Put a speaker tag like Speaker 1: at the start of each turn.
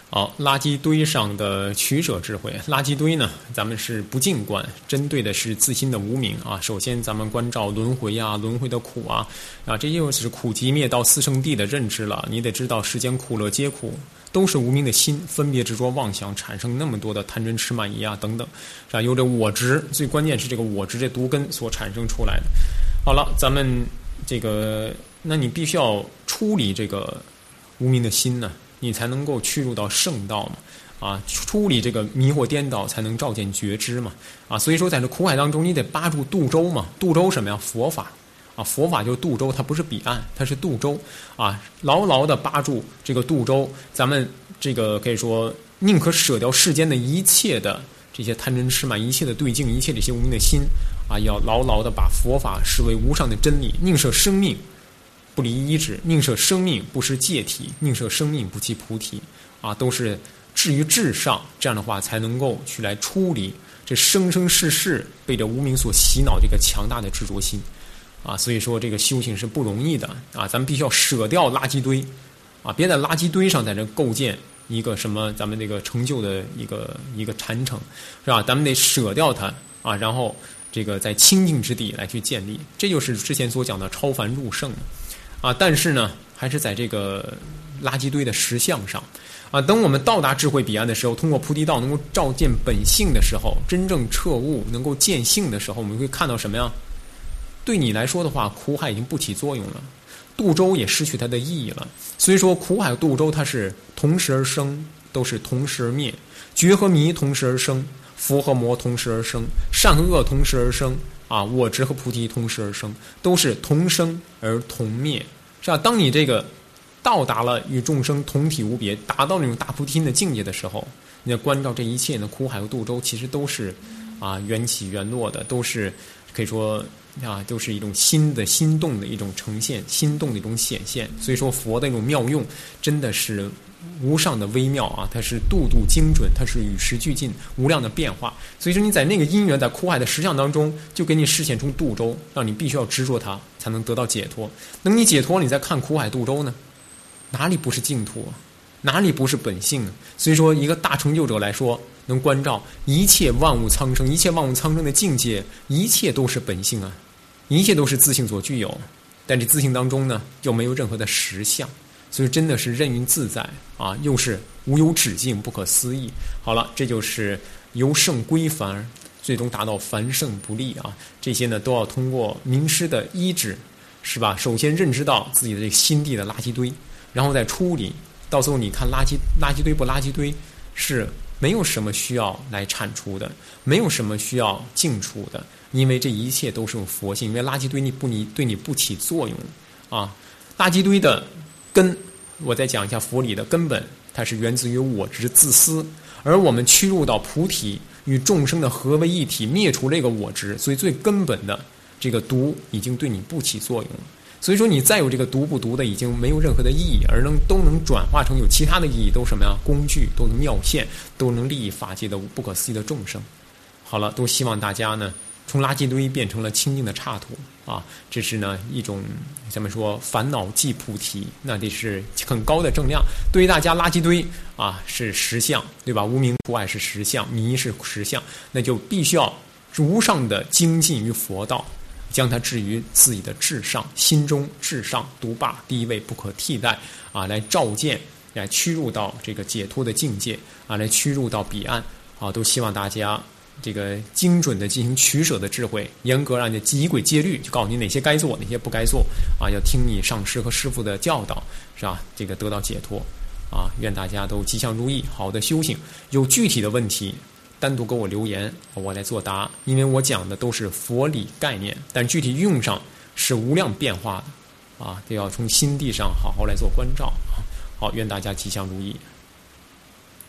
Speaker 1: 好，垃圾堆上的取舍智慧。垃圾堆呢，咱们是不净观，针对的是自心的无明啊。首先，咱们关照轮回啊，轮回的苦啊，这就是苦集灭道四圣谛的认知了。你得知道世间苦乐皆苦，都是无明的心分别执着妄想产生那么多的贪嗔痴慢疑啊等等，是吧？由这我执，最关键是这个我执这毒根所产生出来的。好了，咱们那你必须要处理这个无明的心呢，你才能够驱入到圣道嘛，处理这个迷惑颠倒，才能照见觉知嘛，所以说在这苦海当中，你得扒住渡舟嘛，渡舟什么呀？佛法佛法就是渡舟，它不是彼岸，它是渡舟牢牢的扒住这个渡舟，咱们这个可以说宁可舍掉世间的一切的这些贪嗔痴慢，一切的对境，一切这些无明的心要牢牢的把佛法视为无上的真理，宁舍生命不离一指，宁舍生命不失戒体，宁舍生命不弃菩提都是至于至上，这样的话才能够去来处理这生生世世被这无明所洗脑这个强大的执着心所以说这个修行是不容易的咱们必须要舍掉垃圾堆别在垃圾堆上在这构建一个什么咱们这个成就的一个禅城，是吧？咱们得舍掉它然后这个在清净之地来去建立，这就是之前所讲的超凡入圣但是呢，还是在这个垃圾堆的实相上等我们到达智慧彼岸的时候，通过菩提道能够照见本性的时候，真正彻悟能够见性的时候，我们会看到什么呀？对你来说的话，苦海已经不起作用了，渡舟也失去它的意义了。所以说苦海渡舟它是同时而生，都是同时而灭，觉和迷同时而生，佛和魔同时而生，善和恶同时而生我执和菩提同时而生，都是同生而同灭，是吧？当你这个到达了与众生同体无别，达到那种大菩提心的境界的时候，你要关照这一切的苦海和渡舟，其实都是缘起缘落的，都是可以说都是一种心的心动的一种呈现，心动的一种显现。所以说佛的一种妙用真的是无上的微妙它是度度精准，它是与时俱进，无量的变化。所以说你在那个因缘，在苦海的实相当中，就给你示现出渡舟，让你必须要执着它，才能得到解脱。等你解脱，你再看苦海渡舟呢，哪里不是净土哪里不是本性所以说一个大成就者来说，能关照一切万物苍生，一切万物苍生的境界，一切都是本性一切都是自性所具有，但这自性当中呢，又没有任何的实相，所以真的是任运自在又是无有止境，不可思议。好了，这就是由圣归凡，最终达到凡圣不立这些呢都要通过名师的医治，是吧？首先认知到自己的这个心地的垃圾堆，然后再处理。到时候你看垃圾堆不垃圾堆，是没有什么需要来铲除的，没有什么需要净除的，因为这一切都是有佛性，因为垃圾堆对你不起作用垃圾堆的根，我再讲一下佛理的根本，它是源自于我执自私，而我们驱入到菩提，与众生的合为一体，灭除这个我执，所以最根本的这个毒已经对你不起作用了。所以说你再有这个毒不毒的已经没有任何的意义，而都能转化成有其他的意义，都什么呀？工具，都能妙现，都能利益法界的不可思议的众生。好了，都希望大家呢从垃圾堆变成了清净的刹土这是呢一种咱们说烦恼即菩提，那这是很高的正量。对于大家垃圾堆是实相，对吧？无明苦海是实相，迷是实相，那就必须要无上的精进于佛道，将它置于自己的至上，心中至上独霸第一位，不可替代来照见，来驱入到这个解脱的境界来驱入到彼岸都希望大家这个精准的进行取舍的智慧，严格按照仪轨戒律，就告诉你哪些该做，哪些不该做要听你上师和师父的教导，是吧？这个得到解脱愿大家都吉祥如意，好的修行。有具体的问题单独给我留言，我来作答，因为我讲的都是佛理概念，但具体运用上是无量变化的都要从心地上好好来做关照好，愿大家吉祥如意。